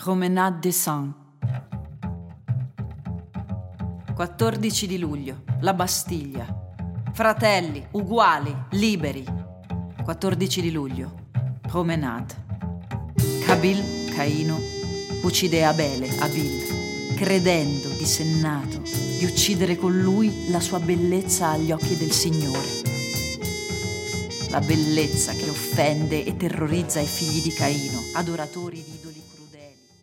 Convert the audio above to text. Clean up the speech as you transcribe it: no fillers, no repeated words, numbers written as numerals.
Promenade des Saints. 14 di luglio, la Bastiglia. Fratelli, uguali, liberi. 14 di luglio, Promenade. Caino uccide Abele, Abil, credendo, dissennato, di uccidere con lui la sua bellezza agli occhi del Signore. La bellezza che offende e terrorizza i figli di Caino, adoratori di